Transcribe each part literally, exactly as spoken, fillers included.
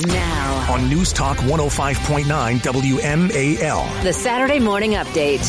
Now, on News Talk one oh five point nine W M A L. The Saturday Morning Update.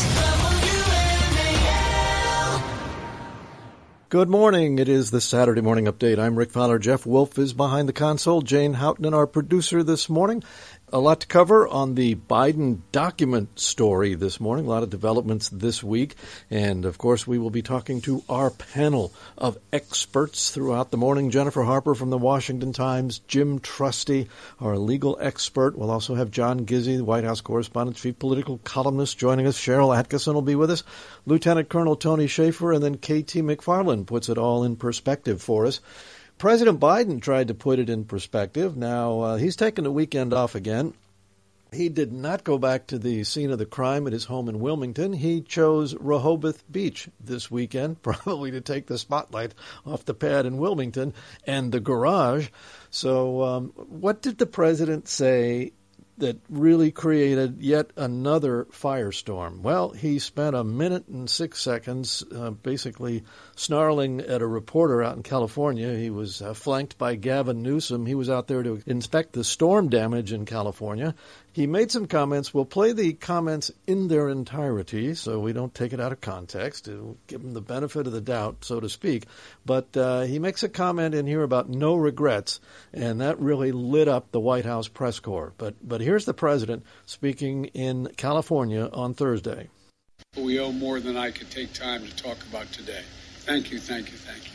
Good morning. It is the Saturday Morning Update. I'm Rick Fowler. Jeff Wolf is behind the console. Jane Houghton, our producer this morning. A lot to cover on the Biden document story this morning. A lot of developments this week. And, of course, we will be talking to our panel of experts throughout the morning. Jennifer Harper from the Washington Times, Jim Trusty, our legal expert. We'll also have John Gizzi, the White House correspondent, chief political columnist, joining us. Cheryl Atkinson will be with us. Lieutenant Colonel Tony Shaffer, and then K T McFarland puts it all in perspective for us. President Biden tried to put it in perspective. Now, uh, he's taken the weekend off again. He did not go back to the scene of the crime at his home in Wilmington. He chose Rehoboth Beach this weekend, probably to take the spotlight off the pad in Wilmington and the garage. So um, what did the president say that really created yet another firestorm? Well, he spent a minute and six seconds uh, basically snarling at a reporter out in California. He was uh, flanked by Gavin Newsom. He was out there to inspect the storm damage in California. He made some comments. We'll play the comments in their entirety so we don't take it out of context. It'll give him the benefit of the doubt, so to speak. But uh, he makes a comment in here about no regrets, and that really lit up the White House press corps. But, but here's the president speaking in California on Thursday. We owe more than I could take time to talk about today. Thank you, thank you, thank you.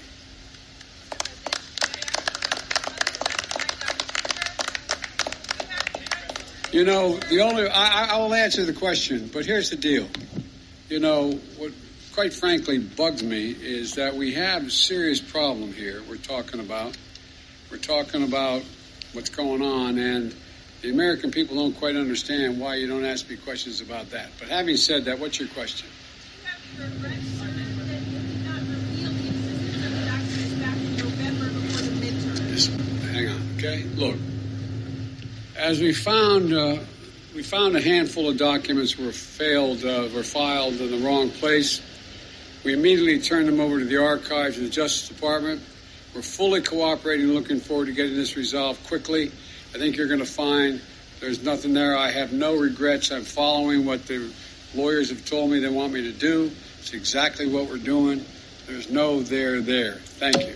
You know, the only, I, I will answer the question, but here's the deal. You know, what quite frankly bugs me is that we have a serious problem here we're talking about. We're talking about what's going on, and the American people don't quite understand why you don't ask me questions about that. But having said that, what's your question? Just hang on, okay? Look. As we found, uh, we found a handful of documents were failed, uh, were filed in the wrong place. We immediately turned them over to the archives of the Justice Department. We're fully cooperating, looking forward to getting this resolved quickly. I think you're going to find there's nothing there. I have no regrets. I'm following what the lawyers have told me they want me to do. It's exactly what we're doing. There's no there there. Thank you.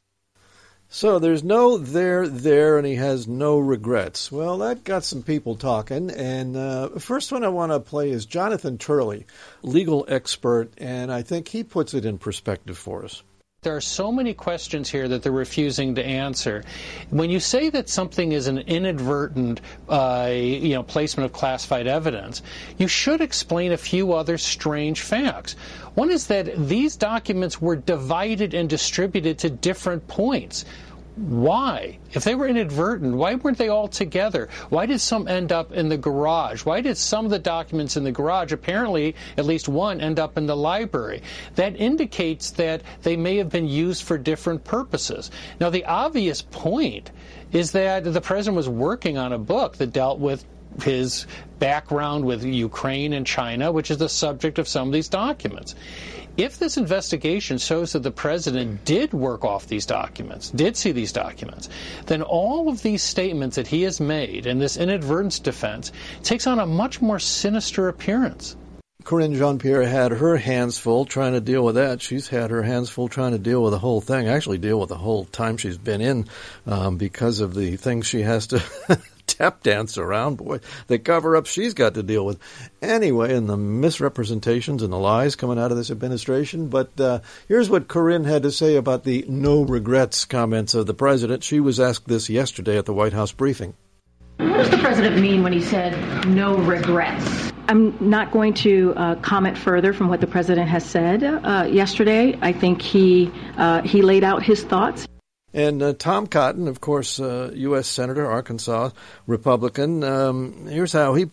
So there's no there, there, and he has no regrets. Well, that got some people talking. And uh, the first one I want to play is Jonathan Turley, legal expert, and I think he puts it in perspective for us. There are so many questions here that they're refusing to answer. When you say that something is an inadvertent uh, you know, placement of classified evidence, you should explain a few other strange facts. One is that these documents were divided and distributed to different points. Why? If they were inadvertent, why weren't they all together? Why did some end up in the garage? Why did some of the documents in the garage, apparently at least one, end up in the library? That indicates that they may have been used for different purposes. Now, the obvious point is that the president was working on a book that dealt with his background with Ukraine and China, which is the subject of some of these documents. If this investigation shows that the president did work off these documents, did see these documents, then all of these statements that he has made in this inadvertence defense takes on a much more sinister appearance. Corinne Jean-Pierre had her hands full trying to deal with that. She's had her hands full trying to deal with the whole thing, actually deal with the whole time she's been in um, because of the things she has to tap dance around. Boy, the cover-up she's got to deal with. Anyway, and the misrepresentations and the lies coming out of this administration. But uh, here's what Corinne had to say about the no regrets comments of the president. She was asked this yesterday at the White House briefing. What does the president mean when he said no regrets? I'm not going to uh, comment further from what the president has said uh, yesterday. I think he uh, he laid out his thoughts. And uh, Tom Cotton, of course, uh, U S Senator, Arkansas Republican, um, here's how he put it.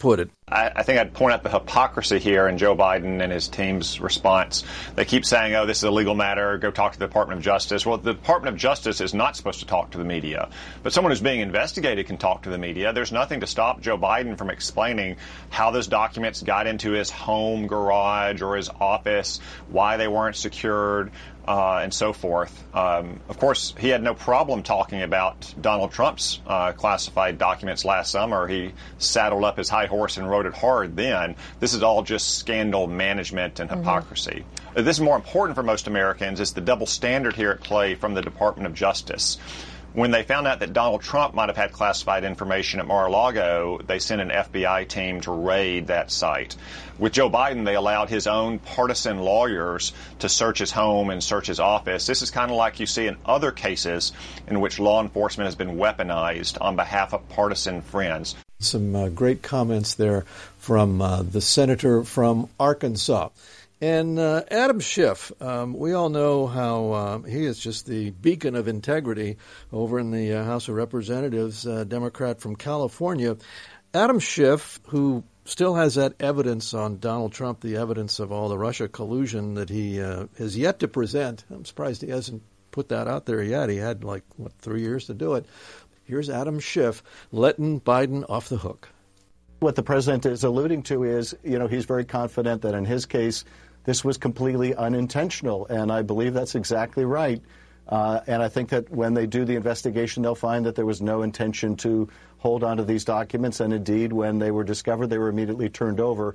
I, I think I'd point out the hypocrisy here in Joe Biden and his team's response. They keep saying, oh, this is a legal matter, go talk to the Department of Justice. Well, the Department of Justice is not supposed to talk to the media. But someone who's being investigated can talk to the media. There's nothing to stop Joe Biden from explaining how those documents got into his home garage or his office, why they weren't secured, Uh, and so forth. Um, of course, he had no problem talking about Donald Trump's uh, classified documents last summer. He saddled up his high horse and rode it hard then. This is all just scandal management and hypocrisy. Mm-hmm. This is more important for most Americans. It's the double standard here at play from the Department of Justice. When they found out that Donald Trump might have had classified information at Mar-a-Lago, they sent an F B I team to raid that site. With Joe Biden, they allowed his own partisan lawyers to search his home and search his office. This is kind of like you see in other cases in which law enforcement has been weaponized on behalf of partisan friends. Some uh, great comments there from uh, the senator from Arkansas. And uh, Adam Schiff, um, we all know how uh, he is just the beacon of integrity over in the uh, House of Representatives, uh, Democrat from California. Adam Schiff, who still has that evidence on Donald Trump, the evidence of all the Russia collusion that he uh, has yet to present. I'm surprised he hasn't put that out there yet. He had, like, what, three years to do it. Here's Adam Schiff letting Biden off the hook. What the president is alluding to is, you know, he's very confident that in his case, this was completely unintentional, and I believe that's exactly right. Uh, and I think that when they do the investigation, they'll find that there was no intention to hold on to these documents, and indeed, when they were discovered, they were immediately turned over.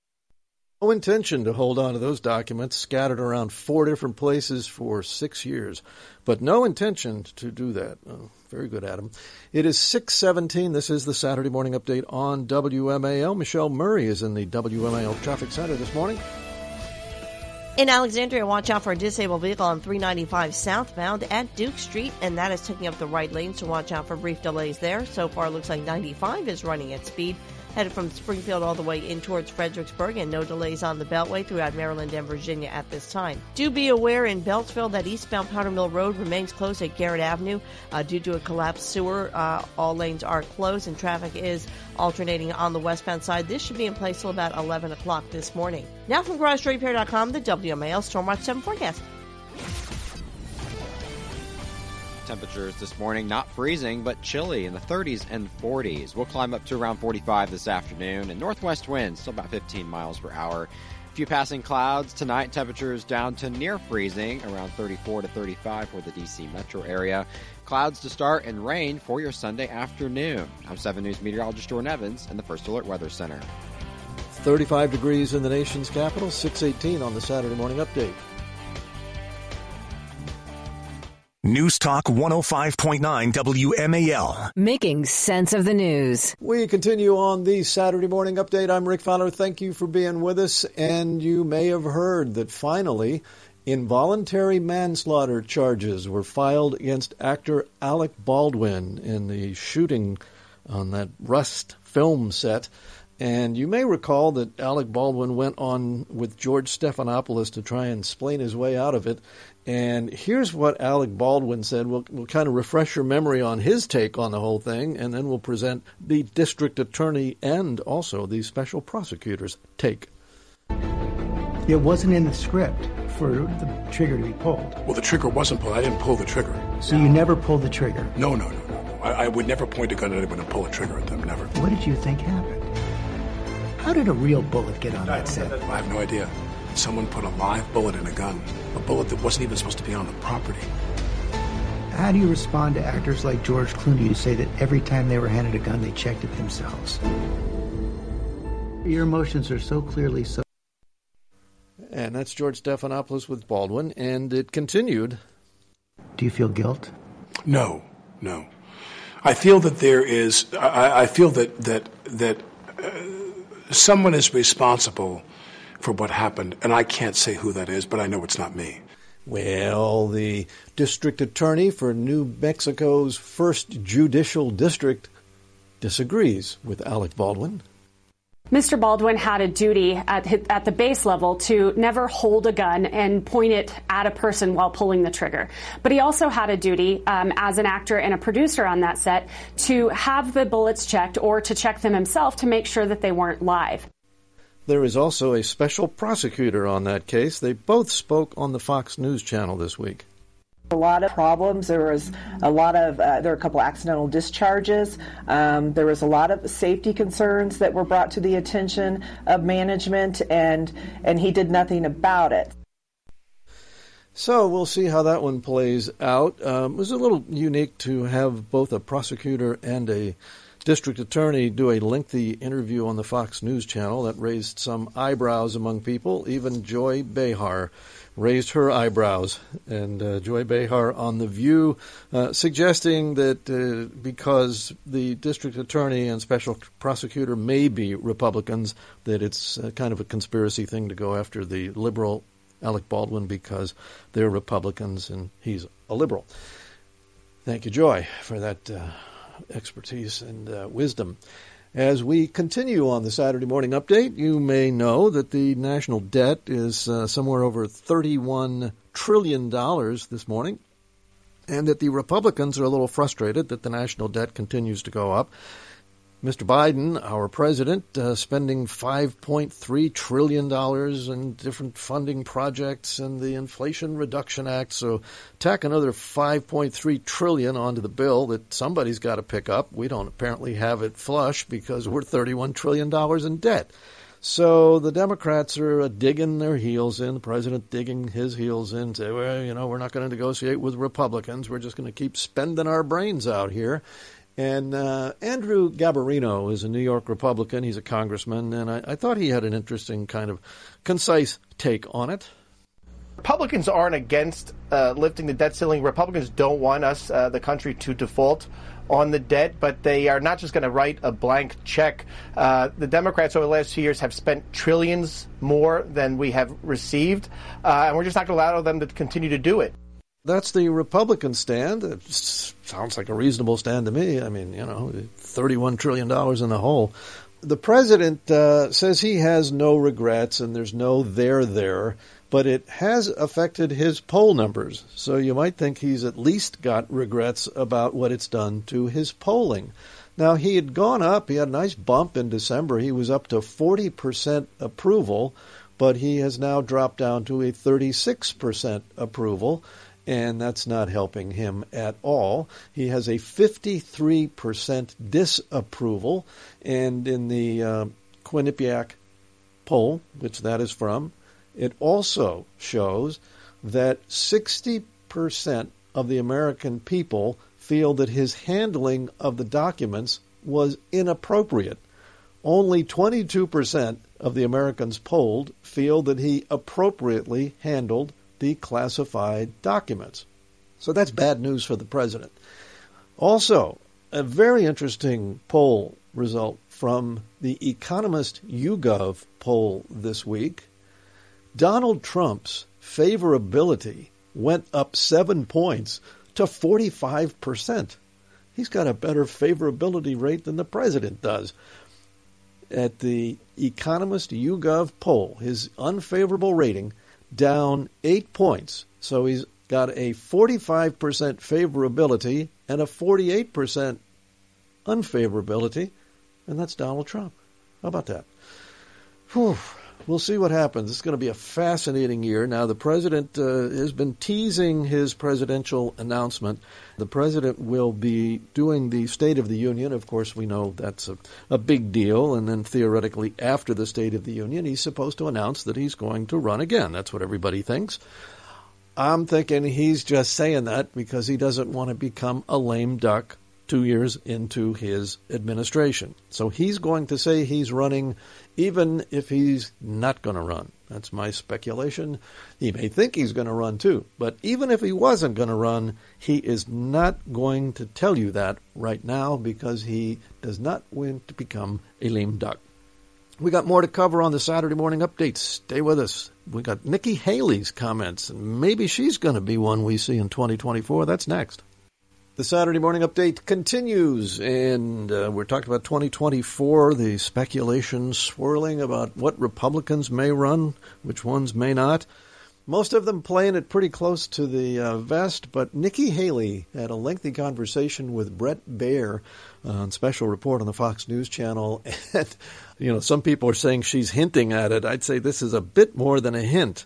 No intention to hold on to those documents, scattered around four different places for six years, but no intention to do that. Oh, very good, Adam. It is six seventeen. This is the Saturday Morning Update on W M A L. Michelle Murray is in the W M A L Traffic Center this morning. In Alexandria, watch out for a disabled vehicle on three ninety-five southbound at Duke Street, and that is taking up the right lane, so watch out for brief delays there. So far, it looks like ninety-five is running at speed, headed from Springfield all the way in towards Fredericksburg, and no delays on the Beltway throughout Maryland and Virginia at this time. Do be aware in Beltsville that eastbound Powder Mill Road remains closed at Garrett Avenue uh, due to a collapsed sewer. Uh, all lanes are closed, and traffic is alternating on the westbound side. This should be in place till about eleven o'clock this morning. Now from Garage Door Repair dot com, the W M A L Stormwatch seven forecast. Temperatures this morning not freezing, but chilly in the thirties and forties. We'll climb up to around forty-five this afternoon, and northwest winds still about fifteen miles per hour. A few passing clouds tonight. Temperatures down to near freezing, around thirty-four to thirty-five for the D C metro area. Clouds to start and rain for your Sunday afternoon. I'm seven News meteorologist Jordan Evans in the First Alert Weather Center. thirty-five degrees in the nation's capital, six eighteen on the Saturday Morning Update. News Talk one oh five point nine W M A L. Making sense of the news. We continue on the Saturday Morning Update. I'm Rick Fowler. Thank you for being with us. And you may have heard that finally involuntary manslaughter charges were filed against actor Alec Baldwin in the shooting on that Rust film set. And you may recall that Alec Baldwin went on with George Stephanopoulos to try and explain his way out of it. And here's what Alec Baldwin said. We'll, we'll kind of refresh your memory on his take on the whole thing, and then we'll present the district attorney and also the special prosecutor's take. It wasn't in the script for the trigger to be pulled. Well, the trigger wasn't pulled. I didn't pull the trigger. So you never pulled the trigger? No, no, no, no. no. I, I would never point a gun at anyone and pull a trigger at them, never. What did you think happened? How did a real bullet get on that set? I have no idea. Someone put a live bullet in a gun, a bullet that wasn't even supposed to be on the property. How do you respond to actors like George Clooney who say that every time they were handed a gun, they checked it themselves? Your emotions are so clearly so... And that's George Stephanopoulos with Baldwin, and it continued. Do you feel guilt? No, no. I feel that there is, I, I feel that, that, that uh, someone is responsible for what happened, and I can't say who that is, but I know it's not me. Well, the district attorney for New Mexico's first judicial district disagrees with Alec Baldwin. Mister Baldwin had a duty at, at the base level to never hold a gun and point it at a person while pulling the trigger. But he also had a duty um, as an actor and a producer on that set to have the bullets checked or to check them himself to make sure that they weren't live. There is also a special prosecutor on that case. They both spoke on the Fox News channel this week. A lot of problems. There was a lot of, uh, there were a couple accidental discharges. Um, there was a lot of safety concerns that were brought to the attention of management, and and he did nothing about it. So we'll see how that one plays out. Um, it was a little unique to have both a prosecutor and a district attorney do a lengthy interview on the Fox News channel. That raised some eyebrows among people. Even Joy Behar raised her eyebrows. And uh, Joy Behar on The View uh, suggesting that uh, because the district attorney and special prosecutor may be Republicans, that it's uh, kind of a conspiracy thing to go after the liberal Alec Baldwin because they're Republicans and he's a liberal. Thank you, Joy, for that uh, expertise and uh, wisdom. As we continue on the Saturday Morning Update, you may know that the national debt is uh, somewhere over thirty-one trillion dollars this morning, and that the Republicans are a little frustrated that the national debt continues to go up. Mister Biden, our president, uh, spending five point three trillion dollars in different funding projects and the Inflation Reduction Act. So tack another five point three trillion dollars onto the bill that somebody's got to pick up. We don't apparently have it flush because we're thirty-one trillion dollars in debt. So the Democrats are uh, digging their heels in, the president digging his heels in, say, well, you know, we're not going to negotiate with Republicans. We're just going to keep spending our brains out here. And uh, Andrew Garbarino is a New York Republican. He's a congressman, and I, I thought he had an interesting kind of concise take on it. Republicans aren't against uh, lifting the debt ceiling. Republicans don't want us, uh, the country, to default on the debt, but they are not just going to write a blank check. Uh, the Democrats over the last two years have spent trillions more than we have received, uh, and we're just not going to allow them to continue to do it. That's the Republican stand. It sounds like a reasonable stand to me. I mean, you know, thirty-one trillion dollars in the hole. The president uh, says he has no regrets and there's no there there, but it has affected his poll numbers. So you might think he's at least got regrets about what it's done to his polling. Now, he had gone up. He had a nice bump in December. He was up to forty percent approval, but he has now dropped down to a thirty-six percent approval. And that's not helping him at all. He has a fifty-three percent disapproval. And in the uh, Quinnipiac poll, which that is from, it also shows that sixty percent of the American people feel that his handling of the documents was inappropriate. Only twenty-two percent of the Americans polled feel that he appropriately handled the classified documents. So that's bad news for the president. Also, a very interesting poll result from the Economist YouGov poll this week. Donald Trump's favorability went up seven points to forty-five percent. He's got a better favorability rate than the president does. At the Economist YouGov poll, his unfavorable rating down eight points. So he's got a forty-five percent favorability and a forty-eight percent unfavorability, and that's Donald Trump. How about that? Whew. We'll see what happens. It's going to be a fascinating year. Now, the president uh, has been teasing his presidential announcement. The president will be doing the State of the Union. Of course, we know that's a, a big deal. And then theoretically, after the State of the Union, he's supposed to announce that he's going to run again. That's what everybody thinks. I'm thinking he's just saying that because he doesn't want to become a lame duck two years into his administration. So he's going to say he's running even if he's not going to run. That's my speculation. He may think he's going to run too, but even if he wasn't going to run, he is not going to tell you that right now because he does not want to become a lame duck. We got more to cover on the Saturday Morning Update. Stay with us. We got Nikki Haley's comments, and maybe she's going to be one we see in twenty twenty-four. That's next. The Saturday Morning Update continues, and uh, we're talking about twenty twenty-four, the speculation swirling about what Republicans may run, which ones may not. Most of them playing it pretty close to the uh, vest, but Nikki Haley had a lengthy conversation with Bret Baier uh, on Special Report on the Fox News Channel. And, you know, some people are saying she's hinting at it. I'd say this is a bit more than a hint.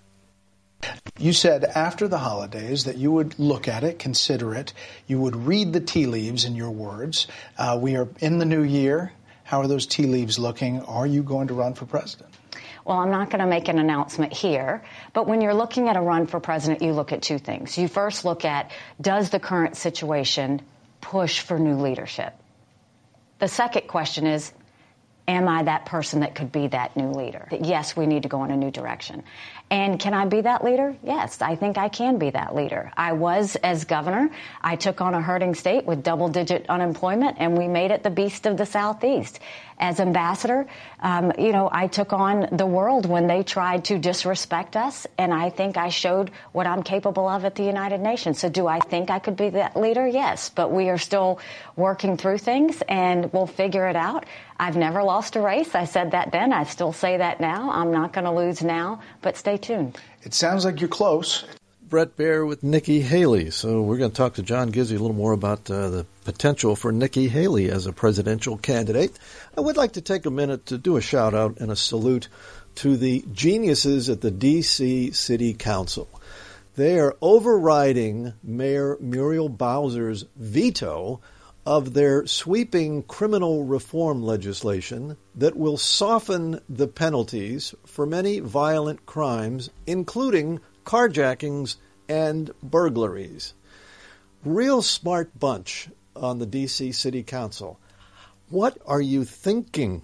You said after the holidays that you would look at it, consider it. You would read the tea leaves, in your words. Uh, we are in the new year. How are those tea leaves looking? Are you going to run for president? Well, I'm not going to make an announcement here, but when you're looking at a run for president, you look at two things. You first look at, does the current situation push for new leadership? The second question is, am I that person that could be that new leader? That yes, we need to go in a new direction. And can I be that leader? Yes, I think I can be that leader. I was, as governor, I took on a hurting state with double-digit unemployment, and we made it the beast of the Southeast. As ambassador, um, you know, I took on the world when they tried to disrespect us, and I think I showed what I'm capable of at the United Nations. So do I think I could be that leader? Yes, but we are still working through things, and we'll figure it out. I've never lost a race. I said that then. I still say that now. I'm not going to lose now, but stay tuned. It sounds like you're close. Bret Baier with Nikki Haley. So we're going to talk to John Gizzi a little more about uh, the potential for Nikki Haley as a presidential candidate. I would like to take a minute to do a shout-out and a salute to the geniuses at the D C City Council. They are overriding Mayor Muriel Bowser's veto of their sweeping criminal reform legislation that will soften the penalties for many violent crimes, including carjackings and burglaries. Real smart bunch on the D C City Council. What are you thinking?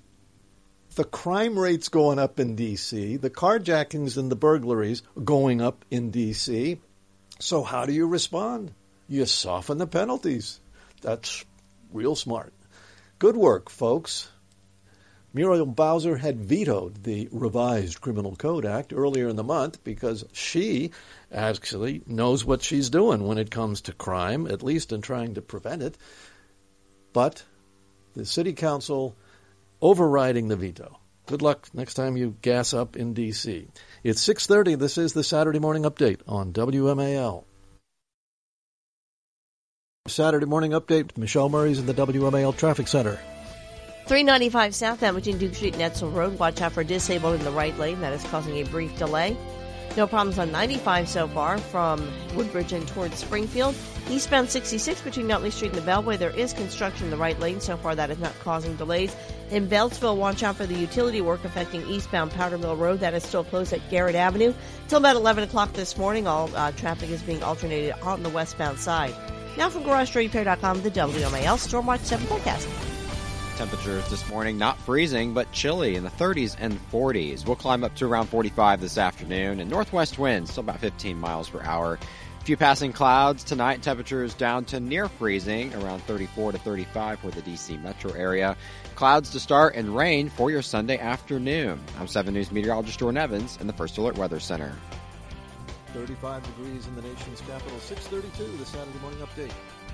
The crime rate's going up in D C, the carjackings and the burglaries going up in D C. So how do you respond? You soften the penalties. That's real smart. Good work, folks. Muriel Bowser had vetoed the revised Criminal Code Act earlier in the month because she actually knows what she's doing when it comes to crime, at least in trying to prevent it. But the City Council overriding the veto. Good luck next time you gas up in D C. It's six thirty. This is the Saturday Morning Update on W M A L. Saturday Morning Update. Michelle Murray's in the W M A L Traffic Center. three ninety-five southbound between Duke Street and Edsel Road. Watch out for disabled in the right lane. That is causing a brief delay. No problems on ninety-five so far from Woodbridge and towards Springfield. Eastbound sixty-six between Nutley Street and the Beltway. There is construction in the right lane. So far, that is not causing delays. In Beltsville, watch out for the utility work affecting eastbound Powder Mill Road. That is still closed at Garrett Avenue. Till about eleven o'clock this morning, all uh, traffic is being alternated on the westbound side. Now from Garage Door Repair dot com, the W M A L Stormwatch seven forecast. Temperatures this morning, not freezing, but chilly in the thirties and forties. We'll climb up to around forty-five this afternoon, and northwest winds still about fifteen miles per hour. A few passing clouds tonight. Temperatures down to near freezing, around thirty-four to thirty-five for the D C metro area. Clouds to start and rain for your Sunday afternoon. I'm seven News meteorologist Jordan Evans in the First Alert Weather Center. thirty-five degrees in the nation's capital. six thirty-two, the Saturday Morning Update.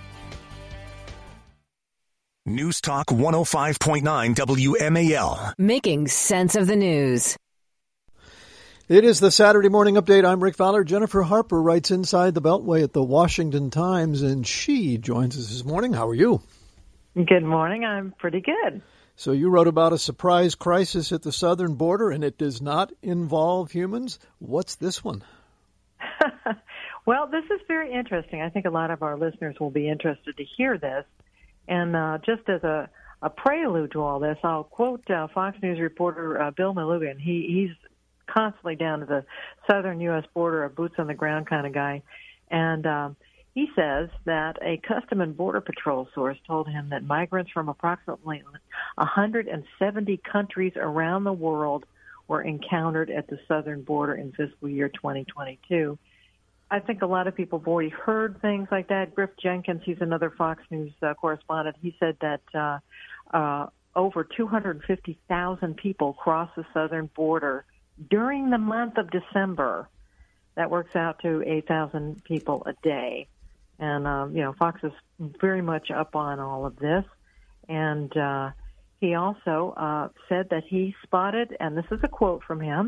News Talk one oh five point nine W M A L. Making sense of the news. It is the Saturday Morning Update. I'm Rick Fowler. Jennifer Harper writes inside the Beltway at the Washington Times, and she joins us this morning. How are you? Good morning. I'm pretty good. So you wrote about a surprise crisis at the southern border, and it does not involve humans. What's this one? Well, this is very interesting. I think a lot of our listeners will be interested to hear this. And uh, just as a, a prelude to all this, I'll quote uh, Fox News reporter uh, Bill Melugin. He, he's constantly down to the southern U S border, a boots-on-the-ground kind of guy. And um, he says that a Custom and Border Patrol source told him that migrants from approximately one hundred seventy countries around the world were encountered at the southern border in fiscal year twenty twenty-two. I think a lot of people have already heard things like that. Griff Jenkins, he's another Fox News uh, correspondent, he said that uh, uh, over two hundred fifty thousand people crossed the southern border during the month of December. That works out to eight thousand people a day. And, um, you know, Fox is very much up on all of this. And uh, he also uh, said that he spotted, and this is a quote from him,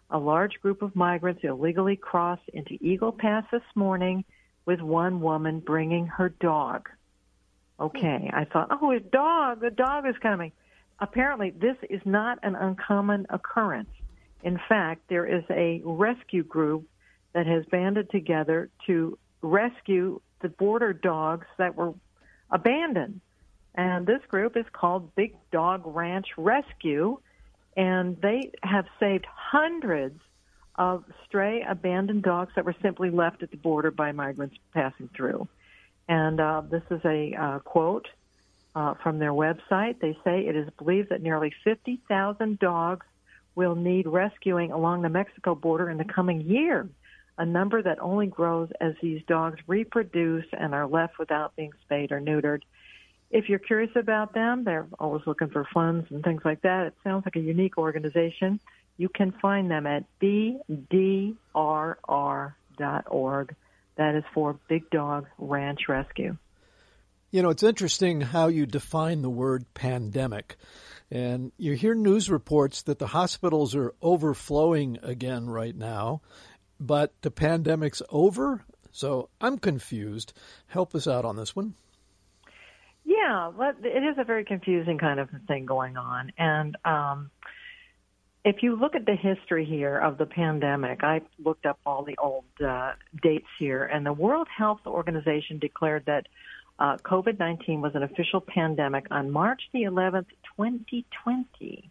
A large group of migrants illegally crossed into Eagle Pass this morning with one woman bringing her dog. Okay, I thought, oh, a dog, the dog is coming. Apparently, this is not an uncommon occurrence. In fact, there is a rescue group that has banded together to rescue the border dogs that were abandoned. And this group is called Big Dog Ranch Rescue, and they have saved hundreds of stray abandoned dogs that were simply left at the border by migrants passing through. And uh, this is a uh, quote uh, from their website. They say it is believed that nearly fifty thousand dogs will need rescuing along the Mexico border in the coming year, a number that only grows as these dogs reproduce and are left without being spayed or neutered. If you're curious about them, they're always looking for funds and things like that. It sounds like a unique organization. You can find them at b d r r dot org. That is for Big Dog Ranch Rescue. You know, it's interesting how you define the word pandemic. And you hear news reports that the hospitals are overflowing again right now, but the pandemic's over? So I'm confused. Help us out on this one. Yeah, it is a very confusing kind of thing going on. And um, if you look at the history here of the pandemic, I looked up all the old uh, dates here, and the World Health Organization declared that uh, COVID nineteen was an official pandemic on March the eleventh, twenty twenty.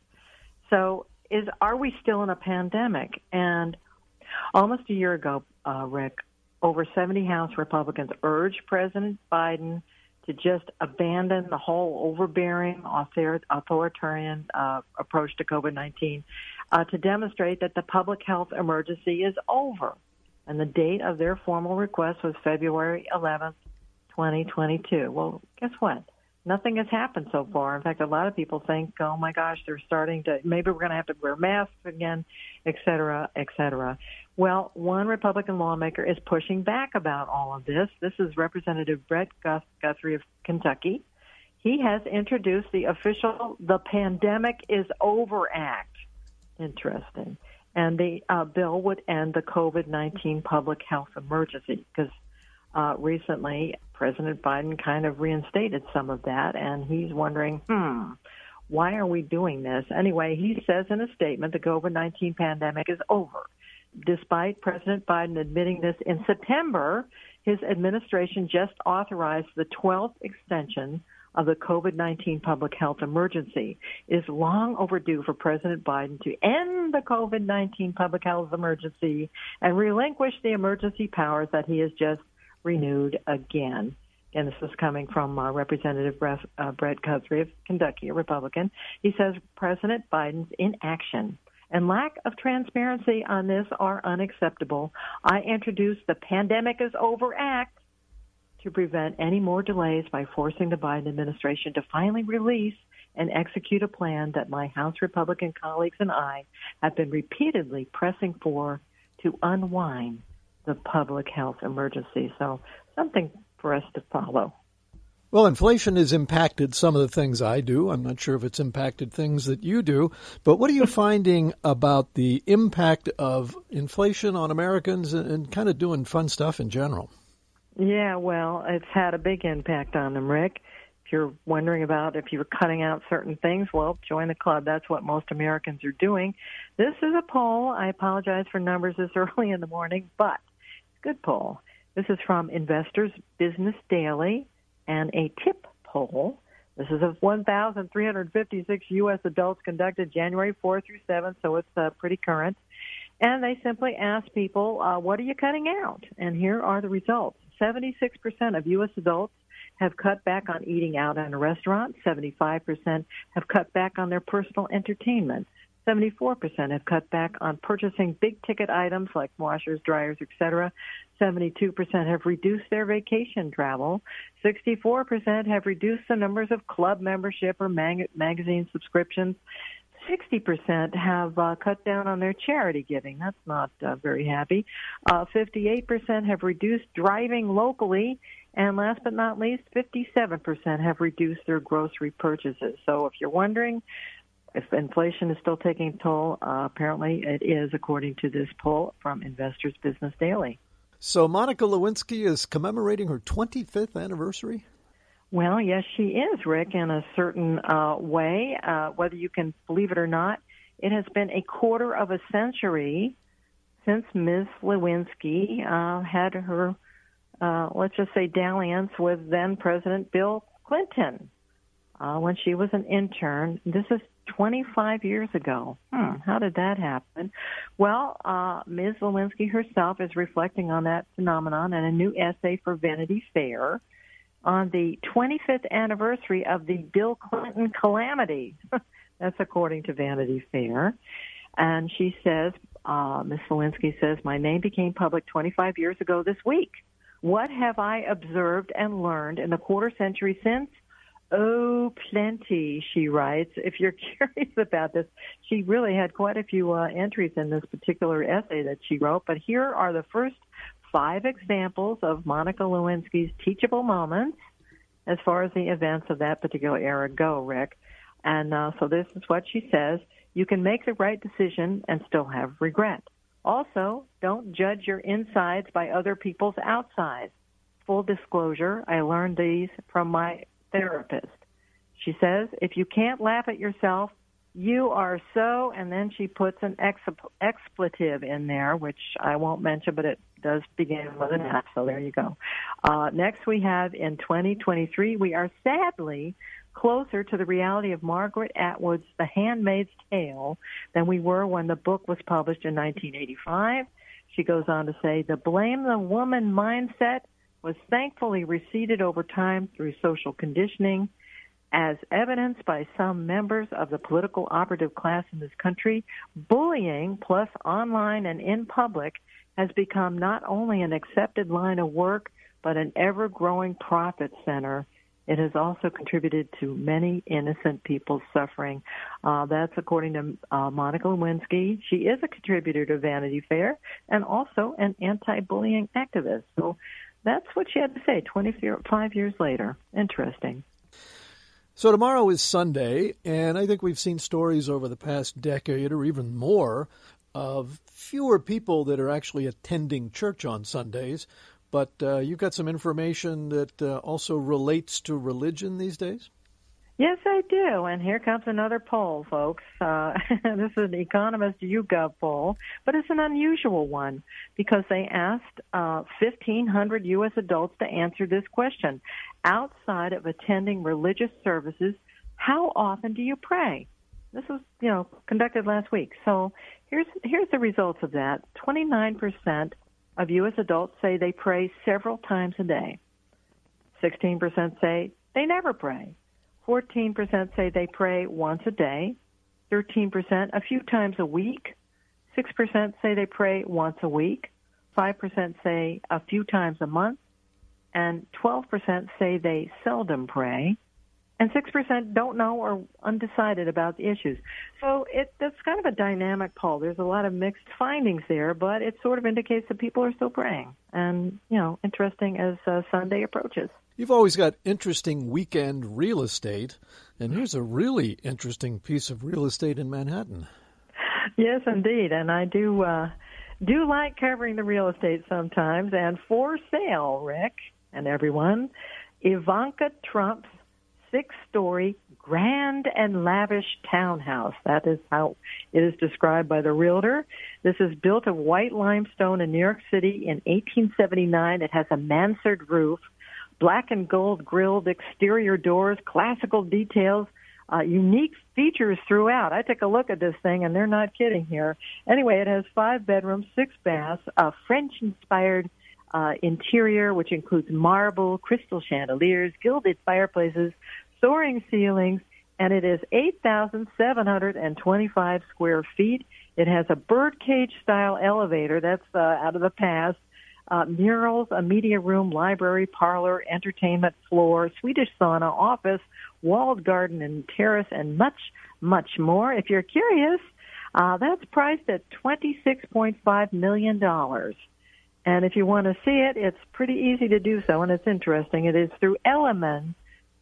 So is are we still in a pandemic? And almost a year ago, uh, Rick, over seventy House Republicans urged President Biden to just abandon the whole overbearing, author- authoritarian uh, approach to COVID nineteen, uh, to demonstrate that the public health emergency is over. And the date of their formal request was February eleventh, twenty twenty-two. Well, guess what? Nothing has happened so far. In fact, a lot of people think, oh, my gosh, they're starting to, maybe we're going to have to wear masks again, et cetera, et cetera. Well, one Republican lawmaker is pushing back about all of this. This is Representative Brett Guthrie of Kentucky. He has introduced the official The Pandemic is Over Act. Interesting. And the uh, bill would end the COVID nineteen public health emergency because Uh, recently, President Biden kind of reinstated some of that, and he's wondering, hmm, why are we doing this? Anyway, he says in a statement the COVID nineteen pandemic is over. Despite President Biden admitting this in September, his administration just authorized the twelfth extension of the COVID nineteen public health emergency. It is long overdue for President Biden to end the COVID nineteen public health emergency and relinquish the emergency powers that he has just renewed again. And this is coming from uh, Representative Brett, uh, Brett Guthrie of Kentucky, a Republican. He says President Biden's inaction and lack of transparency on this are unacceptable. I introduced the Pandemic is Over Act to prevent any more delays by forcing the Biden administration to finally release and execute a plan that my House Republican colleagues and I have been repeatedly pressing for to unwind the public health emergency. So something for us to follow. Well, inflation has impacted some of the things I do. I'm not sure if it's impacted things that you do. But what are you finding about the impact of inflation on Americans and, and kind of doing fun stuff in general? Yeah, well, it's had a big impact on them, Rick. If you're wondering about if you're cutting out certain things, well, join the club. That's what most Americans are doing. This is a poll. I apologize for numbers this early in the morning, but good poll. This is from Investors Business Daily and a tip poll. This is of one thousand three hundred fifty-six U S adults conducted January fourth through seventh, so it's uh, pretty current. And they simply asked people, uh, what are you cutting out? And here are the results. seventy-six percent of U S adults have cut back on eating out in a restaurant. seventy-five percent have cut back on their personal entertainment. seventy-four percent have cut back on purchasing big-ticket items like washers, dryers, et cetera. seventy-two percent have reduced their vacation travel. sixty-four percent have reduced the numbers of club membership or mag- magazine subscriptions. sixty percent have uh, cut down on their charity giving. That's not uh, very happy. Uh, fifty-eight percent have reduced driving locally. And last but not least, fifty-seven percent have reduced their grocery purchases. So if you're wondering, if inflation is still taking a toll, uh, apparently it is, according to this poll from Investors Business Daily. So Monica Lewinsky is commemorating her twenty-fifth anniversary? Well, yes, she is, Rick, in a certain uh, way. Uh, whether you can believe it or not, it has been a quarter of a century since Miz Lewinsky uh, had her, uh, let's just say, dalliance with then-President Bill Clinton uh, when she was an intern. This is twenty-five years ago. Hmm, how did that happen? Well, uh, Miz Lewinsky herself is reflecting on that phenomenon in a new essay for Vanity Fair on the twenty-fifth anniversary of the Bill Clinton calamity. That's according to Vanity Fair. And she says, uh, Miz Lewinsky says, my name became public twenty-five years ago this week. What have I observed and learned in the quarter century since? Oh, plenty, she writes. If you're curious about this, she really had quite a few uh, entries in this particular essay that she wrote. But here are the first five examples of Monica Lewinsky's teachable moments as far as the events of that particular era go, Rick. And uh, so this is what she says. You can make the right decision and still have regret. Also, don't judge your insides by other people's outsides. Full disclosure, I learned these from my therapist. She says, if you can't laugh at yourself, you are so, and then she puts an exp- expletive in there, which I won't mention, but it does begin with an F, so there you go. Uh, next we have in twenty twenty-three, we are sadly closer to the reality of Margaret Atwood's The Handmaid's Tale than we were when the book was published in nineteen eighty-five. She goes on to say, the blame the woman mindset was thankfully receded over time through social conditioning, as evidenced by some members of the political operative class in this country. Bullying, plus online and in public, has become not only an accepted line of work, but an ever-growing profit center. It has also contributed to many innocent people suffering. Uh, that's according to uh, Monica Lewinsky. She is a contributor to Vanity Fair and also an anti-bullying activist. So that's what she had to say twenty-five years later. Interesting. So tomorrow is Sunday, and I think we've seen stories over the past decade or even more of fewer people that are actually attending church on Sundays. But uh, you've got some information that uh, also relates to religion these days? Yes, I do. And here comes another poll, folks. Uh, this is an Economist YouGov poll, but it's an unusual one because they asked uh, fifteen hundred U S adults to answer this question. Outside of attending religious services, how often do you pray? This was, you know, conducted last week. So here's here's the results of that. twenty-nine percent of U S adults say they pray several times a day. sixteen percent say they never pray. fourteen percent say they pray once a day. thirteen percent a few times a week. six percent say they pray once a week. five percent say a few times a month. And twelve percent say they seldom pray. And six percent don't know or undecided about the issues. So it, that's kind of a dynamic poll. There's a lot of mixed findings there, but it sort of indicates that people are still praying. And, you know, interesting as uh, Sunday approaches. You've always got interesting weekend real estate, and here's a really interesting piece of real estate in Manhattan. Yes, indeed, and I do uh, do like covering the real estate sometimes. And for sale, Rick and everyone, Ivanka Trump's six-story grand and lavish townhouse. That is how it is described by the realtor. This is built of white limestone in New York City in eighteen seventy-nine. It has a mansard roof, black and gold grilled exterior doors, classical details, uh, unique features throughout. I took a look at this thing, and they're not kidding here. Anyway, it has five bedrooms, six baths, a French-inspired uh, interior, which includes marble, crystal chandeliers, gilded fireplaces, soaring ceilings, and it is eight thousand seven hundred twenty-five square feet. It has a birdcage-style elevator. That's uh, out of the past. Uh, murals, a media room, library, parlor, entertainment floor, Swedish sauna, office, walled garden and terrace, and much, much more. If you're curious, uh, that's priced at twenty-six point five million dollars. And if you want to see it, it's pretty easy to do so, and it's interesting. It is through Elliman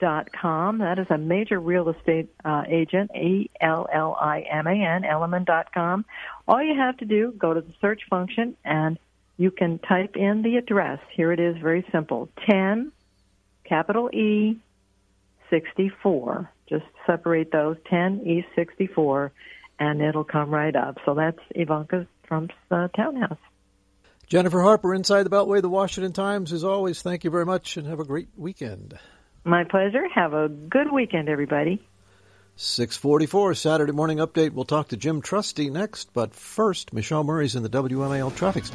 dot com. That is a major real estate uh, agent, E L L I M A N, Elliman dot com. All you have to do, go to the search function, and you can type in the address. Here it is, very simple, ten, capital E, sixty-four. Just separate those, ten East sixty-four, and it'll come right up. So that's Ivanka Trump's uh, townhouse. Jennifer Harper, Inside the Beltway, the Washington Times. As always, thank you very much, and have a great weekend. My pleasure. Have a good weekend, everybody. six forty-four, Saturday Morning Update. We'll talk to Jim Trusty next, but first, Michelle Murray's in the W M A L traffic.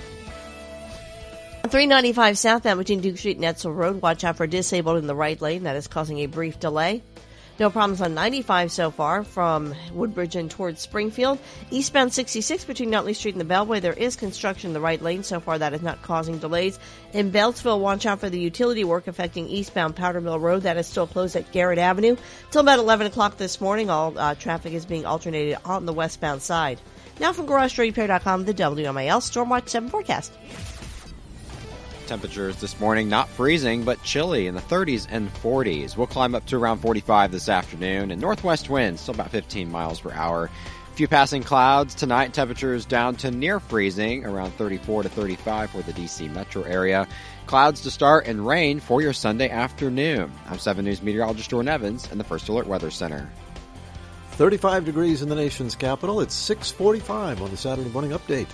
three ninety-five southbound between Duke Street and Etzel Road. Watch out for disabled in the right lane. That is causing a brief delay. No problems on ninety-five so far from Woodbridge and towards Springfield. Eastbound sixty-six between Nutley Street and the Beltway. There is construction in the right lane. So far, that is not causing delays. In Beltsville, watch out for the utility work affecting eastbound Powder Mill Road. That is still closed at Garrett Avenue. Till about eleven o'clock this morning, all uh, traffic is being alternated on the westbound side. Now from Garage Repair dot com, the W M A L Stormwatch seven forecast. Temperatures this morning not freezing, but chilly in the thirties and forties. We'll climb up to around forty-five this afternoon, and northwest winds still about fifteen miles per hour. A few passing clouds tonight. Temperatures down to near freezing, around thirty-four to thirty-five for the D C metro area. Clouds to start and rain for your Sunday afternoon. I'm seven News meteorologist Jordan Evans in the First Alert Weather Center. thirty-five degrees in the nation's capital. It's six forty-five on the Saturday Morning Update.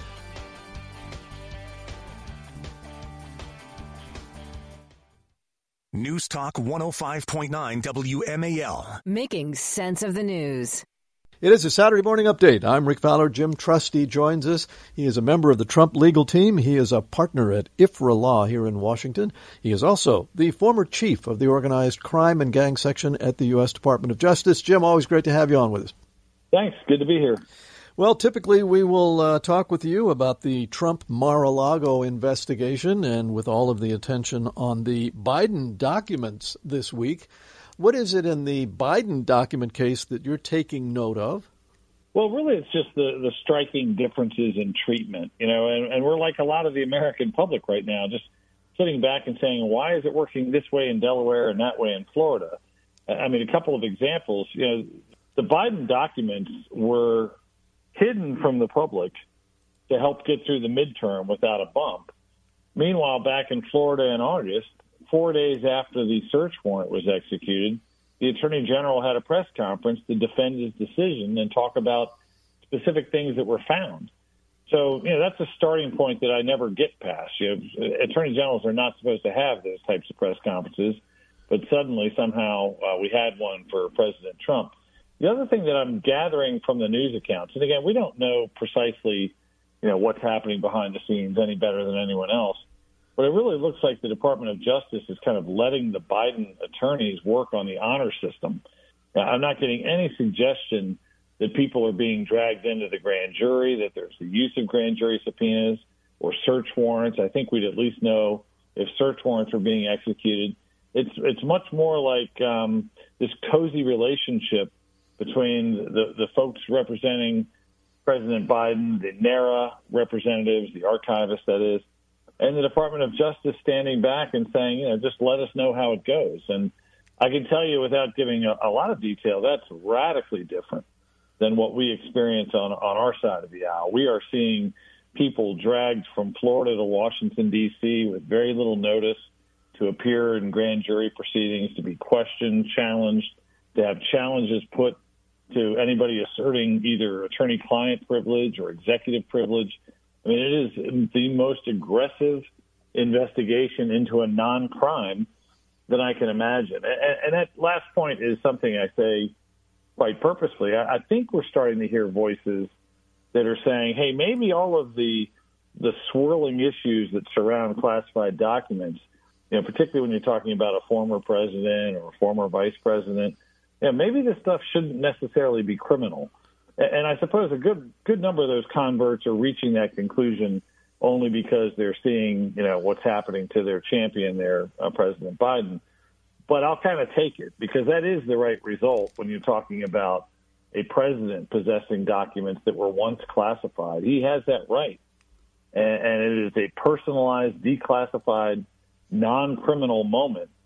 News Talk one oh five point nine W M A L. Making sense of the news. It is a Saturday Morning Update. I'm Rick Fowler. Jim Trusty joins us. He is a member of the Trump legal team. He is a partner at I F R A Law here in Washington. He is also the former chief of the Organized Crime and Gang Section at the U S Department of Justice. Jim, always great to have you on with us. Thanks. Good to be here. Well, typically we will uh, talk with you about the Trump Mar-a-Lago investigation and with all of the attention on the Biden documents this week. What is it in the Biden document case that you're taking note of? Well, really, it's just the, the striking differences in treatment, you know, and, and we're like a lot of the American public right now, just sitting back and saying, why is it working this way in Delaware and that way in Florida? I mean, a couple of examples, you know, the Biden documents were hidden from the public to help get through the midterm without a bump. Meanwhile, back in Florida in August, four days after the search warrant was executed, the Attorney General had a press conference to defend his decision and talk about specific things that were found. So, you know, that's a starting point that I never get past. You know, Attorney Generals are not supposed to have those types of press conferences, but suddenly somehow uh, we had one for President Trump. The other thing that I'm gathering from the news accounts, and again, we don't know precisely, you know, what's happening behind the scenes any better than anyone else, but it really looks like the Department of Justice is kind of letting the Biden attorneys work on the honor system. Now, I'm not getting any suggestion that people are being dragged into the grand jury, that there's the use of grand jury subpoenas or search warrants. I think we'd at least know if search warrants are being executed. It's it's much more like um, this cozy relationship between the, the folks representing President Biden, the NARA representatives, the archivists, that is, and the Department of Justice standing back and saying, you know, just let us know how it goes. And I can tell you without giving a, a lot of detail, that's radically different than what we experience on, on our side of the aisle. We are seeing people dragged from Florida to Washington, D C with very little notice to appear in grand jury proceedings, to be questioned, challenged, to have challenges put to anybody asserting either attorney-client privilege or executive privilege. I mean, it is the most aggressive investigation into a non-crime that I can imagine. And, and that last point is something I say quite purposefully. I, I think we're starting to hear voices that are saying, hey, maybe all of the the swirling issues that surround classified documents, you know, particularly when you're talking about a former president or a former vice president, yeah, maybe this stuff shouldn't necessarily be criminal. And I suppose a good good number of those converts are reaching that conclusion only because they're seeing, you know, what's happening to their champion there, uh, President Biden. But I'll kind of take it because that is the right result when you're talking about a president possessing documents that were once classified. He has that right. And, and it is a personalized, declassified, non-criminal moment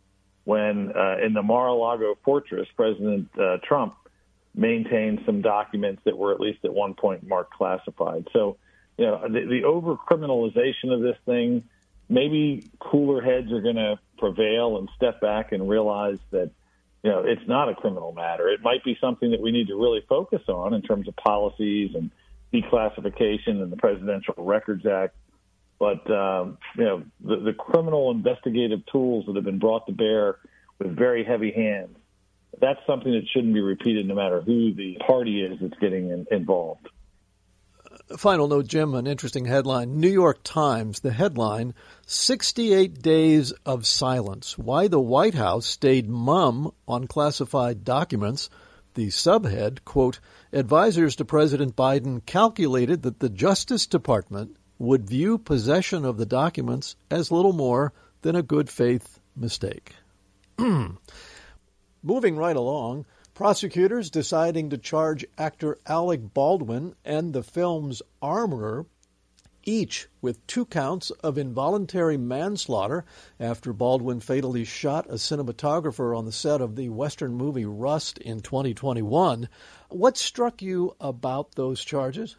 when uh, in the Mar-a-Lago fortress, President uh, Trump maintained some documents that were at least at one point marked classified. So, you know, the, the over-criminalization of this thing, maybe cooler heads are going to prevail and step back and realize that, you know, it's not a criminal matter. It might be something that we need to really focus on in terms of policies and declassification and the Presidential Records Act. But, um, you know, the, the criminal investigative tools that have been brought to bear with very heavy hands, that's something that shouldn't be repeated no matter who the party is that's getting in, involved. Final note, Jim, an interesting headline. New York Times, the headline, sixty-eight days of silence. Why the White House stayed mum on classified documents. The subhead, quote, advisors to President Biden calculated that the Justice Department would view possession of the documents as little more than a good faith mistake. Moving right along, prosecutors deciding to charge actor Alec Baldwin and the film's armorer, each with two counts of involuntary manslaughter after Baldwin fatally shot a cinematographer on the set of the Western movie Rust in twenty twenty-one. What struck you about those charges?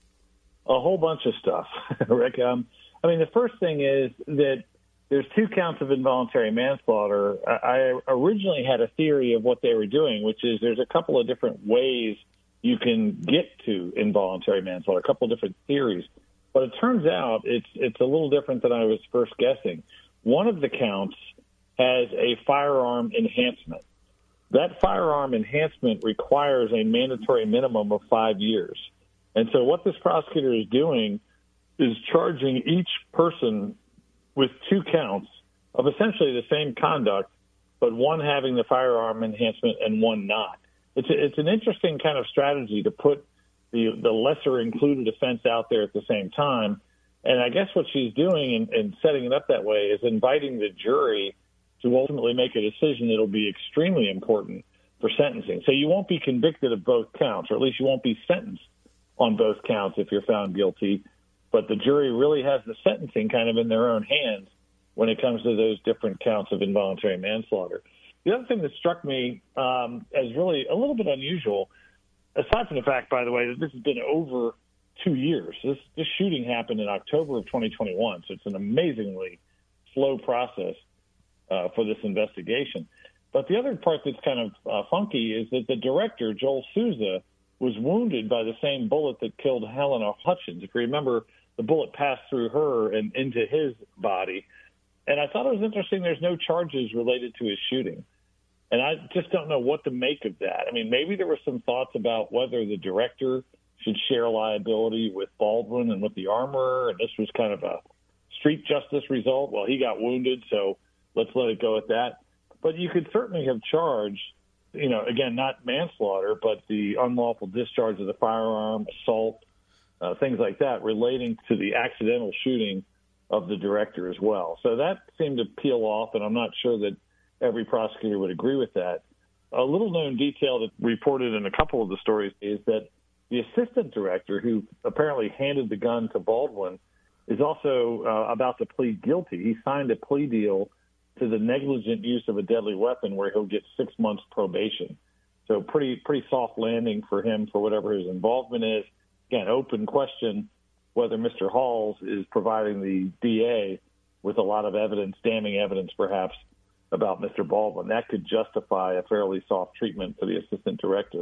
A whole bunch of stuff, Rick. Um, I mean, the first thing is that there's two counts of involuntary manslaughter. I originally had a theory of what they were doing, which is there's a couple of different ways you can get to involuntary manslaughter, a couple of different theories. But it turns out it's it's a little different than I was first guessing. One of the counts has a firearm enhancement. That firearm enhancement requires a mandatory minimum of five years. And so what this prosecutor is doing is charging each person with two counts of essentially the same conduct, but one having the firearm enhancement and one not. It's a, it's an interesting kind of strategy to put the the lesser included offense out there at the same time. And I guess what she's doing in, in setting it up that way is inviting the jury to ultimately make a decision that will be extremely important for sentencing. So you won't be convicted of both counts, or at least you won't be sentenced on both counts if you're found guilty. But the jury really has the sentencing kind of in their own hands when it comes to those different counts of involuntary manslaughter. The other thing that struck me um, as really a little bit unusual, aside from the fact, by the way, that this has been over two years. This, this shooting happened in October of twenty twenty-one, so it's an amazingly slow process uh, for this investigation. But the other part that's kind of uh, funky is that the director, Joel Souza, was wounded by the same bullet that killed Helena Hutchins. If you remember, the bullet passed through her and into his body. And I thought it was interesting there's no charges related to his shooting. And I just don't know what to make of that. I mean, maybe there were some thoughts about whether the director should share liability with Baldwin and with the armorer, and this was kind of a street justice result. Well, he got wounded, so let's let it go at that. But you could certainly have charged, you know, again, not manslaughter, but the unlawful discharge of the firearm, assault, uh, things like that relating to the accidental shooting of the director as well. So that seemed to peel off, and I'm not sure that every prosecutor would agree with that. A little known detail that reported in a couple of the stories is that the assistant director, who apparently handed the gun to Baldwin, is also uh, about to plead guilty. He signed a plea deal to the negligent use of a deadly weapon where he'll get six months probation. So pretty pretty soft landing for him for whatever his involvement is. Again, open question whether Mister Halls is providing the D A with a lot of evidence, damning evidence perhaps, about Mister Baldwin. That could justify a fairly soft treatment for the assistant director.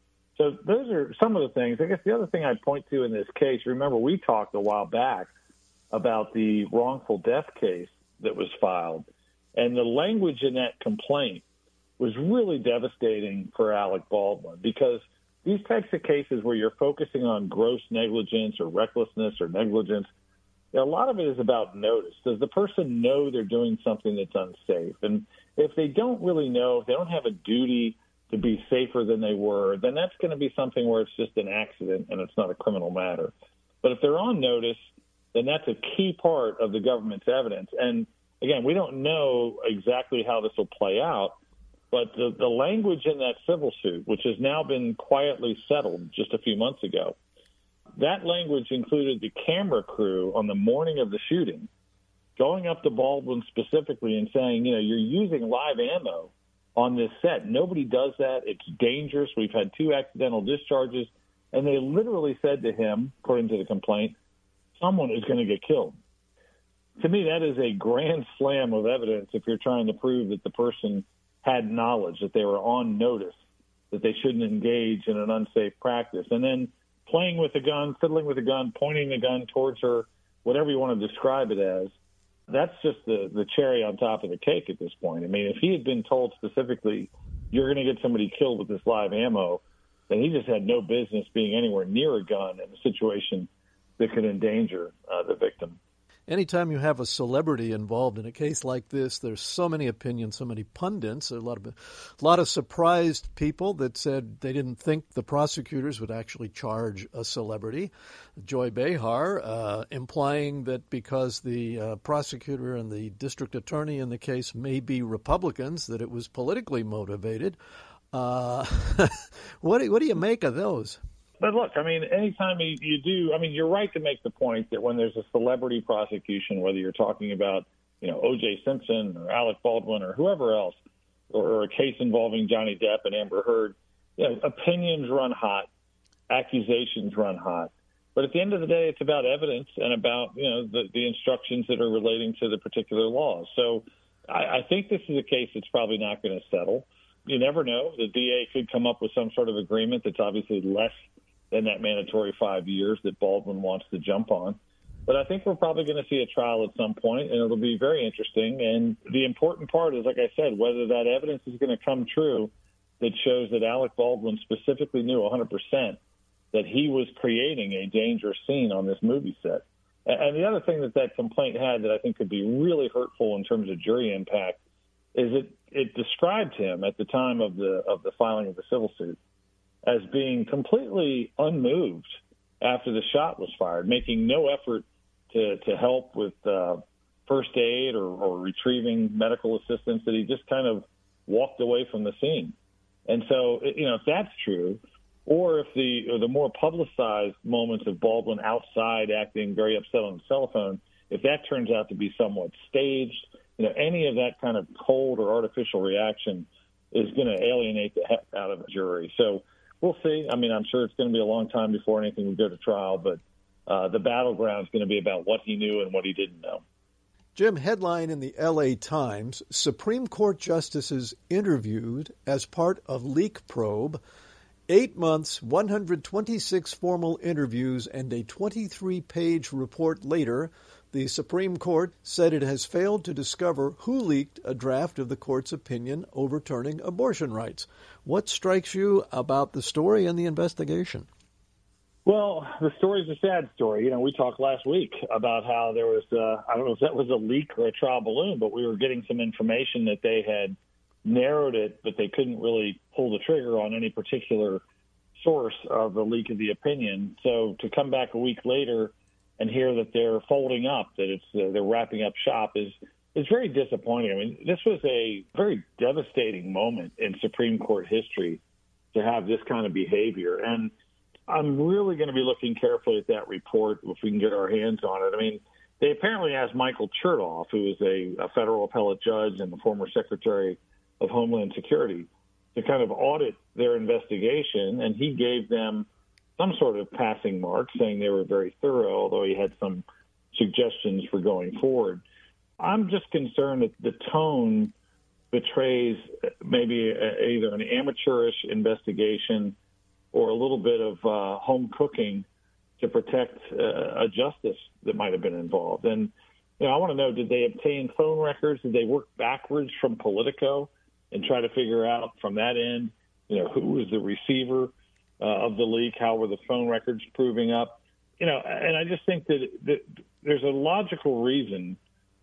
So those are some of the things. I guess the other thing I'd point to in this case, remember we talked a while back about the wrongful death case that was filed. And the language in that complaint was really devastating for Alec Baldwin, because these types of cases where you're focusing on gross negligence or recklessness or negligence, a lot of it is about notice. Does the person know they're doing something that's unsafe? And if they don't really know, if they don't have a duty to be safer than they were, then that's going to be something where it's just an accident and it's not a criminal matter. But if they're on notice, then that's a key part of the government's evidence. And again, we don't know exactly how this will play out, but the, the language in that civil suit, which has now been quietly settled just a few months ago, that language included the camera crew on the morning of the shooting going up to Baldwin specifically and saying, you know, you're using live ammo on this set. Nobody does that. It's dangerous. We've had two accidental discharges. And they literally said to him, according to the complaint, someone is going to get killed. To me, that is a grand slam of evidence if you're trying to prove that the person had knowledge, that they were on notice, that they shouldn't engage in an unsafe practice. And then playing with a gun, fiddling with a gun, pointing the gun towards her, whatever you want to describe it as, that's just the, the cherry on top of the cake at this point. I mean, if he had been told specifically, you're going to get somebody killed with this live ammo, then he just had no business being anywhere near a gun in a situation that could endanger uh, the victim. Anytime you have a celebrity involved in a case like this, there's so many opinions, so many pundits, a lot of a lot of surprised people that said they didn't think the prosecutors would actually charge a celebrity. Joy Behar uh, implying that because the uh, prosecutor and the district attorney in the case may be Republicans, that it was politically motivated. Uh, what do, what do you make of those? But look, I mean, anytime you, you do, I mean, you're right to make the point that when there's a celebrity prosecution, whether you're talking about, you know, O J Simpson or Alec Baldwin or whoever else, or, or a case involving Johnny Depp and Amber Heard, you know, opinions run hot, accusations run hot. But at the end of the day, it's about evidence and about, you know, the, the instructions that are relating to the particular laws. So I, I think this is a case that's probably not going to settle. You never know. The D A could come up with some sort of agreement that's obviously less than that mandatory five years that Baldwin wants to jump on. But I think we're probably going to see a trial at some point, and it'll be very interesting. And the important part is, like I said, whether that evidence is going to come true that shows that Alec Baldwin specifically knew one hundred percent that he was creating a dangerous scene on this movie set. And the other thing that that complaint had that I think could be really hurtful in terms of jury impact is it, it described him at the time of the of the filing of the civil suit as being completely unmoved after the shot was fired, making no effort to, to help with uh, first aid or, or retrieving medical assistance, that he just kind of walked away from the scene. And so, you know, if that's true, or if the or the more publicized moments of Baldwin outside acting very upset on the telephone, if that turns out to be somewhat staged, you know, any of that kind of cold or artificial reaction is going to alienate the heck out of a jury. So we'll see. I mean, I'm sure it's going to be a long time before anything would go to trial, but uh, the battleground is going to be about what he knew and what he didn't know. Jim, headline in the L A Times, Supreme Court justices interviewed as part of leak probe. Eight months, one hundred twenty-six formal interviews, and a twenty-three page report later, the Supreme Court said it has failed to discover who leaked a draft of the court's opinion overturning abortion rights. What strikes you about the story and the investigation? Well, the story's a sad story. You know, we talked last week about how there was, uh, I don't know if that was a leak or a trial balloon, but we were getting some information that they had narrowed it, but they couldn't really pull the trigger on any particular source of the leak of the opinion. So to come back a week later and hear that they're folding up, that it's uh, they're wrapping up shop is is very disappointing. I mean, this was a very devastating moment in Supreme Court history to have this kind of behavior. And I'm really going to be looking carefully at that report if we can get our hands on it. I mean, they apparently asked Michael Chertoff, who is a, a federal appellate judge and the former Secretary of Homeland Security, to kind of audit their investigation, and he gave them some sort of passing mark, saying they were very thorough, although he had some suggestions for going forward. I'm just concerned that the tone betrays maybe a, either an amateurish investigation or a little bit of uh, home cooking to protect uh, a justice that might have been involved. And, you know, I want to know, did they obtain phone records? Did they work backwards from Politico and try to figure out from that end, you know, who was the receiver uh, of the leak? How were the phone records proving up? You know, and I just think that, that there's a logical reason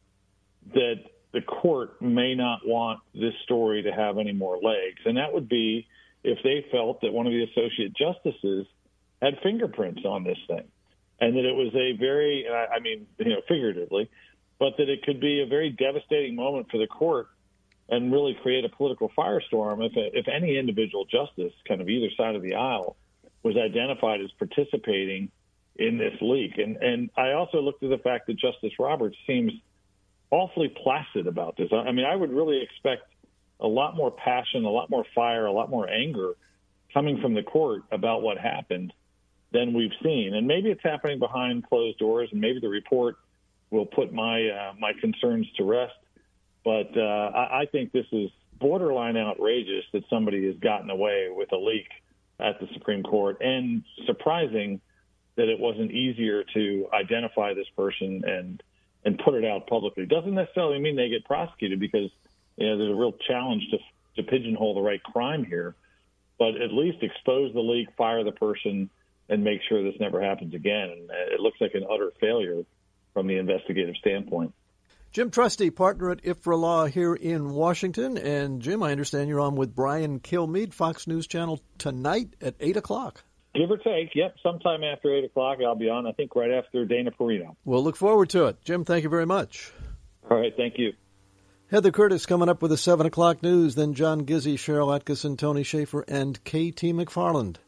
that the court may not want this story to have any more legs, and that would be if they felt that one of the associate justices had fingerprints on this thing, and that it was a very, I mean, you know, figuratively, but that it could be a very devastating moment for the court and really create a political firestorm if if any individual justice, kind of either side of the aisle, was identified as participating in this leak. And and I also looked at the fact that Justice Roberts seems awfully placid about this. I mean, I would really expect a lot more passion, a lot more fire, a lot more anger coming from the court about what happened than we've seen. And maybe it's happening behind closed doors, and maybe the report will put my uh, my concerns to rest. But uh, I, I think this is borderline outrageous that somebody has gotten away with a leak at the Supreme Court, and surprising that it wasn't easier to identify this person and and put it out publicly. Doesn't necessarily mean they get prosecuted, because you know there's a real challenge to to pigeonhole the right crime here, but at least expose the leak, fire the person, and make sure this never happens again. And it looks like an utter failure from the investigative standpoint. Jim Trusty, partner at I F R A Law here in Washington. And, Jim, I understand you're on with Brian Kilmeade, Fox News Channel, tonight at eight o'clock. Give or take, yep. Sometime after eight o'clock I'll be on, I think right after Dana Perino. We'll look forward to it. Jim, thank you very much. All right, thank you. Heather Curtis coming up with the seven o'clock news, then John Gizzi, Cheryl Atkinson, Tony Schaefer, and K T McFarland.